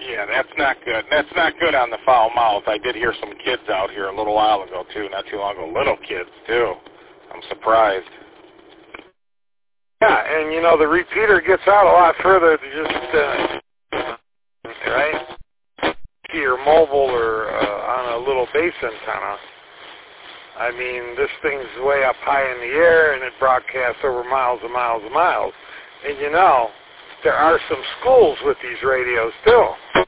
Yeah, that's not good. That's not good on the foul mouth. I did hear some kids out here a little while ago, too, not too long ago. Little kids, too. I'm surprised. Yeah, and, you know, the repeater gets out a lot further to just, right, to your mobile or on a little base antenna. I mean, this thing's way up high in the air, and it broadcasts over miles and miles and miles. And, you know, there are some schools with these radios, too.